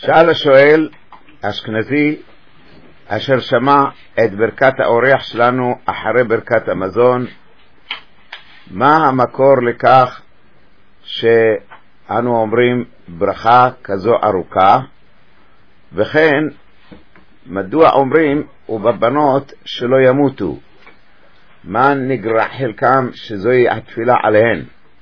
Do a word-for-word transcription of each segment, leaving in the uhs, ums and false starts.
שאל השואל אשכנזי אשר שמע את ברכת האורח שלנו אחרי ברכת המזון, מה המקור לכך שאנו אומרים ברכה כזו ארוכה, וכן מדוע אומרים ובבנות שלא ימותו, מה נגרע חלקם שזוהי התפילה עליהן?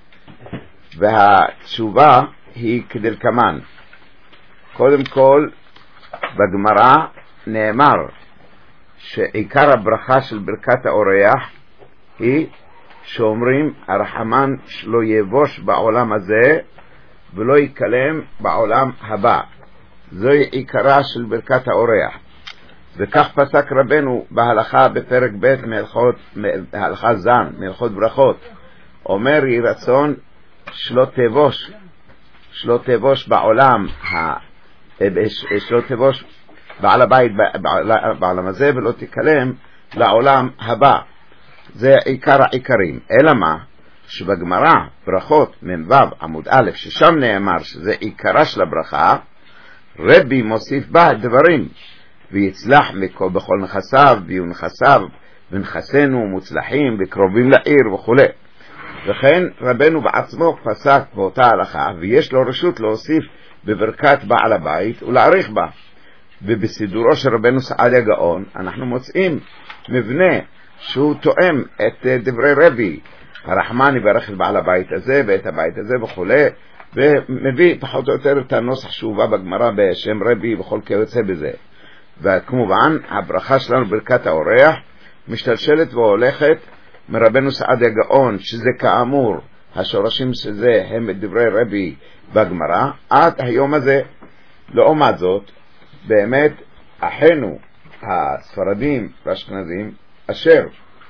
והתשובה היא כדלקמן. קודם כל בגמרא נאמר שעיקר הברכה של ברכת האורח היא שאומרים הרחמן שלא יבוש בעולם הזה ולא יקלם בעולם הבא. זוהי עיקרה של ברכת האורח, וכך פסק רבנו בהלכה בפרק ב' מהלכות, הלכה זן מהלכות ברכות, אומר יהי רצון שלא תבוש שלא תבוש בעולם ה... שלא תבוש בעל הבית בעולם הזה ולא תקלם לעולם הבא. זה עיקר העיקרים. אלא מה? שבגמרא ברכות מ"ו עמוד א' ששם נאמר שזה עיקרה של הברכה, רבי מוסיף בה דברים ויצלח מכל בכל נכסיו ויהיו נכסיו ונכסינו מוצלחים וקרובים לעיר וכו'. וכן רבנו בעצמו פסק באותה הלכה ויש לו רשות להוסיף בברכת בעל הבית ולהאריך בה. ובסידורו של רבנו סעדיה גאון אנחנו מוצאים מבנה שהוא תואם את דברי רבי, הרחמן יברך את בעל הבית הזה ואת הבית הזה וכו', ומביא פחות או יותר את הנוסח שהובא בגמרא בשם רבי וכל כיוצא בזה. וכמובן הברכה שלנו ברכת האורח משתלשלת והולכת מרבנו סעדיה גאון, שזה כאמור השורשים שזה הם דברי רבי בגמרא עד היום הזה. לעומת זאת באמת אחינו הספרדים והאשכנזים אשר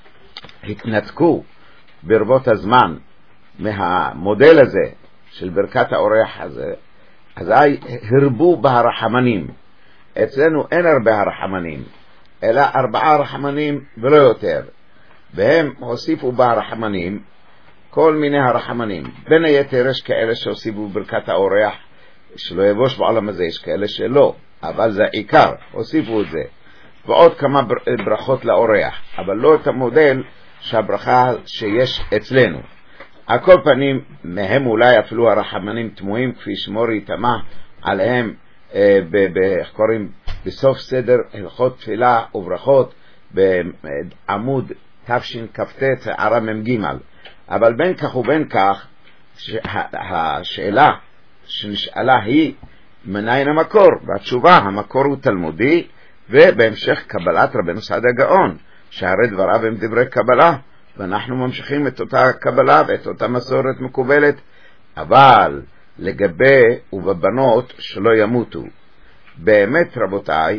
התנתקו ברבות הזמן מהמודל הזה של ברכת האורח הזה, אזי הרבו בהרחמנים. אצלנו אין הרבה הרחמנים אלא ארבעה רחמנים ולא יותר, והם הוסיפו בהרחמנים כל מיני הרחמנים. בין היתר יש כאלה שהוסיפו ברכת האורח שלא יבוש בעולם הזה, יש כאלה שלא, אבל זה עיקר, הוסיפו את זה, ועוד כמה ברכות לאורח, אבל לא את המודל שהברכה שיש אצלנו. על כל פנים מהם אולי אפילו הרחמנים תמוהים כפי שמורי תמה עליהם אה, איך קוראים בסוף סדר הלכות תפילה וברכות בעמוד תשכ"ט ערה מ"ג. אבל בין כך ובין כך השאלה שנשאלה היא מניין המקור, והתשובה המקור הוא תלמודי, ובהמשך קבלת רבנו סעדיה גאון שהרי דבריו הם דברי קבלה, ואנחנו ממשיכים את אותה קבלה ואת אותה מסורת מקובלת. אבל לגבי ובבנות שלא ימותו, באמת רבותיי,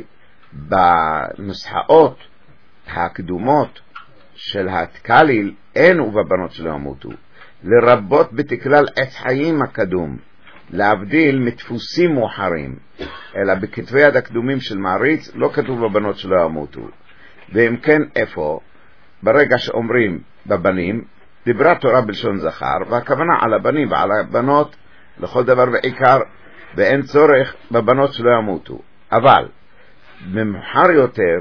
בנוסחאות הקדומות של התקליל אין ובבנות שלא ימותו, לרבות בתקלל עץ חיים הקדום, להבדיל מתפוסים מוחרים, אלא בכתבי יד הקדומים של מעריץ לא כתוב בבנות שלא ימותו. ואם כן איפה? ברגע שאומרים בבנים דיברה תורה בלשון זכר, והכוונה על הבנים ועל הבנות לכל דבר ועיקר, ואין צורך בבנות שלא ימותו. אבל במאוחר יותר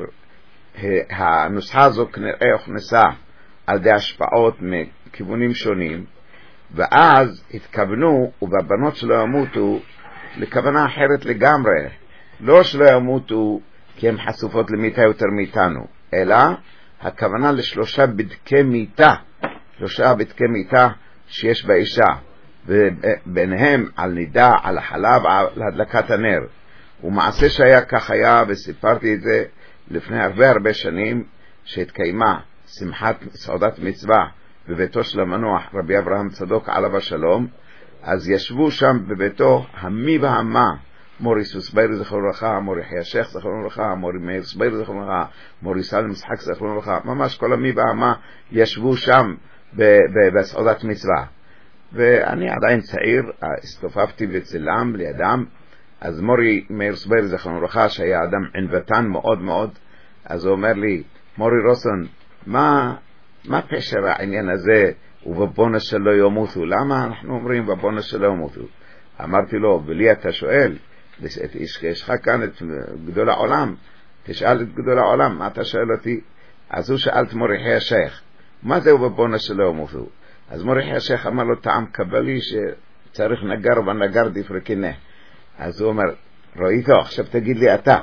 הנוסחה הזו כנראה הוכנסה על ידי השפעות מכיוונים שונים, ואז התכוונו ובבנות שלא ימותו לכוונה אחרת לגמרי, לא שלא ימותו כי הן חשופות למיטה יותר מאיתנו, אלא הכוונה לשלושה בדקי מיטה, שלושה בדקי מיטה שיש באישה, וביניהם על נידה, על החלב, על הדלקת הנר. ומעשה שהיה כך היה, וסיפרתי את זה לפני הרבה הרבה שנים, שהתקיימה שמחת סעודת מצווה בביתו של המנוח רבי אברהם צדוק עליו השלום. אז ישבו שם בביתו המי והמה, מורי סוסביר זכרונו לברכה, מורי חיה שייח זכרונו לברכה, מורי מאיר סביר זכרונו לברכה, מורי סלם משחק זכרונו לברכה, ממש כל המי והמה ישבו שם בסעודת מצווה. ואני עדיין צעיר, הסתופפתי וצלם לידם. אז מורי מאיר סביר זכרונו לברכה, שהיה אדם ענוותן מאוד מאוד, אז הוא אומר לי, מורי רוסון, מה מה פשר העניין הזה ובבונוס שלא ימותו? למה אנחנו אומרים בבונוס שלא ימותו? אמרתי לו, ולי אתה שואל, יש לך כאן את גדול העולם, תשאל את גדול העולם, מה אתה שואל אותי? אז הוא שאל את מוריחי השייך, מה זה ובבונה שלא ימותו? אז מוריחי השייך אמר לו טעם קבלי שצריך נגר ונגר דפרקנה. אז הוא אומר, ראיתו, עכשיו תגיד לי אתה,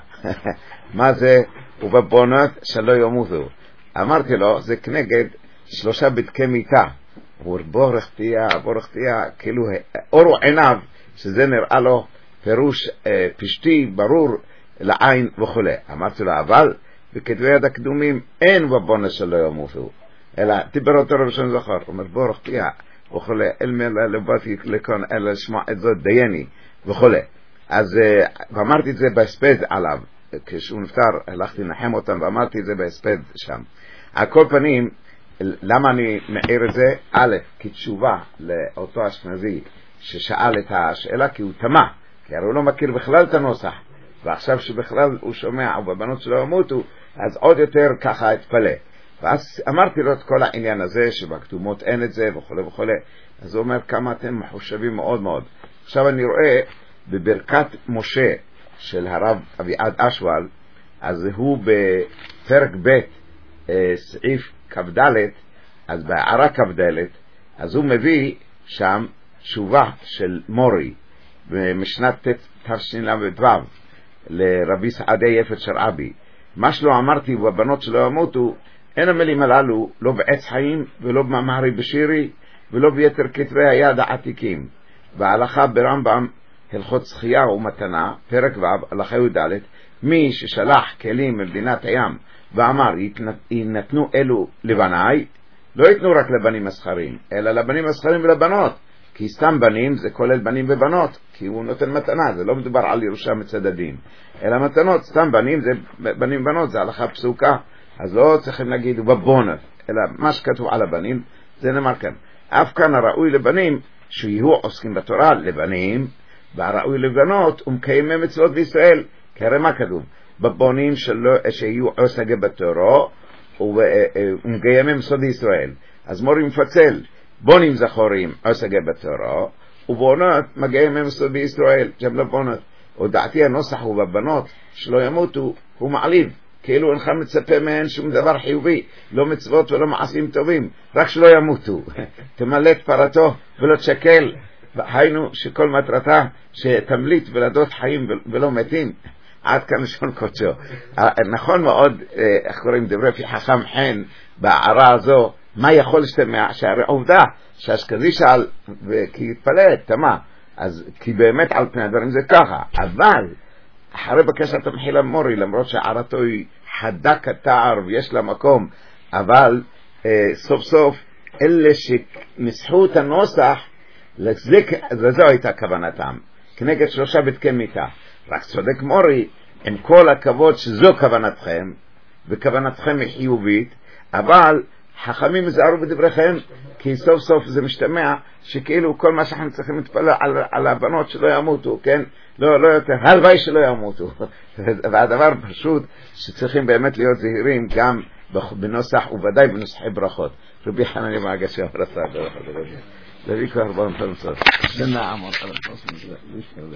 מה זה ובבונות שלא ימותו? אמרתי לו, זה כנגד שלושה בדקי מיטה. הוא בורך תהיה, בורך תהיה, כאילו אורו עיניו, שזה נראה לו פירוש אה, פשטי, ברור לעין וכו'. אמרתי לו, אבל בכתבי יד הקדומים אין בבונה שלא ימותו, אלא דיבר אותו ראשון זכר. הוא אומר, בורך תהיה וכו', אל מלה לבאתי לכאן, אלא לשמוע את זאת דייני וכו'. אז אה, ואמרתי את זה בהספד עליו, כשהוא נפטר, הלכתי לנחם אותם ואמרתי את זה בהספד שם. על כל פנים, למה אני מעיר את זה? א', כתשובה לאותו אשכנזי ששאל את השאלה, כי הוא תמה, כי הרי הוא לא מכיר בכלל את הנוסח, ועכשיו שבכלל הוא שומע ובבנות שלו ימותו, אז עוד יותר ככה התפלא. ואז אמרתי לו את כל העניין הזה שבכתומות אין את זה וכו' וכו'. אז הוא אומר כמה אתם מחושבים מאוד מאוד. עכשיו אני רואה בברכת משה של הרב אביעד אשואל, אז הוא בפרק ב' סעיף כ"ד, אז בהערה כ"ד, אז הוא מביא שם תשובה של מורי במשנת תשל"ו לרבי סעדי יפת שרעבי. מה שלא אמרתי ובבנות שלא ימותו, אין המילים הללו לא בעץ חיים ולא במאמרי בשירי ולא ביתר כתבי היד העתיקים. בהלכה ברמב"ם הלכות זכייה ומתנה, פרק ו', הלכה י"ד, מי ששלח כלים ממדינת הים ואמר יינתנו אלו לבניי, לא ייתנו רק לבנים מסחרים, אלא לבנים מסחרים ולבנות, כי סתם בנים זה כולל בנים ובנות, כי הוא נותן מתנה, זה לא מדובר על ירושה מצדדים, אלא מתנות, סתם בנים זה בנים ובנות, זה הלכה פסוקה, אז לא צריכים להגיד ובבונות, אלא מה שכתוב על הבנים, זה נאמר כאן. אף כאן הראוי לבנים שיהיו עוסקים בתורה לבנים, והראוי לבנות ומקיימי מצוות בישראל, כי הרי מה כתוב? בבונים שלו, שיהיו עוסקי בתורה ומקיימי מצוות בישראל. אז מורים מפצל, בונים זכורים עוסקי בתורה, ובונות מקיימי מצוות בישראל, שם לבונות. ודעתי הנוסח הוא בבנות שלא ימותו, הוא מעליב, כאילו אינך מצפה מהן שום דבר חיובי, לא מצוות ולא מעשים טובים, רק שלא ימותו. תמלא את פרתו ולא תשקל, היינו שכל מטרתה שתמליט ולדות חיים ולא מתים. עד כאן לשון קודשו. נכון מאוד, איך קוראים דברי פי חכם חן בהערה הזו, מה יכול להשתמע? שהרי עובדה שהאשכנזי שאל כי התפלא, תמה, אז כי באמת על פני הדברים זה ככה, אבל אחרי בקשת המחילה מורי, למרות שהערתו היא חדה כתער ויש לה מקום, אבל אה, סוף סוף אלה שנסחו את הנוסח, לזה, זו הייתה כוונתם, כנגד שלושה בדקי מיטה. רק צודק מורי, עם כל הכבוד שזו כוונתכם, וכוונתכם היא חיובית, אבל חכמים יזהרו בדבריכם, כי סוף סוף זה משתמע שכאילו כל מה שאנחנו צריכים להתפלל על, על הבנות שלא ימותו, כן? לא, לא יותר, הלוואי שלא ימותו. והדבר פשוט שצריכים באמת להיות זהירים גם בנוסח וודאי בנוסחי ברכות. רבי חנני מהגשם רצה, דרך הדרך. להביא כבר ארבעים פעם סוף. זה נעמות על הפוסט.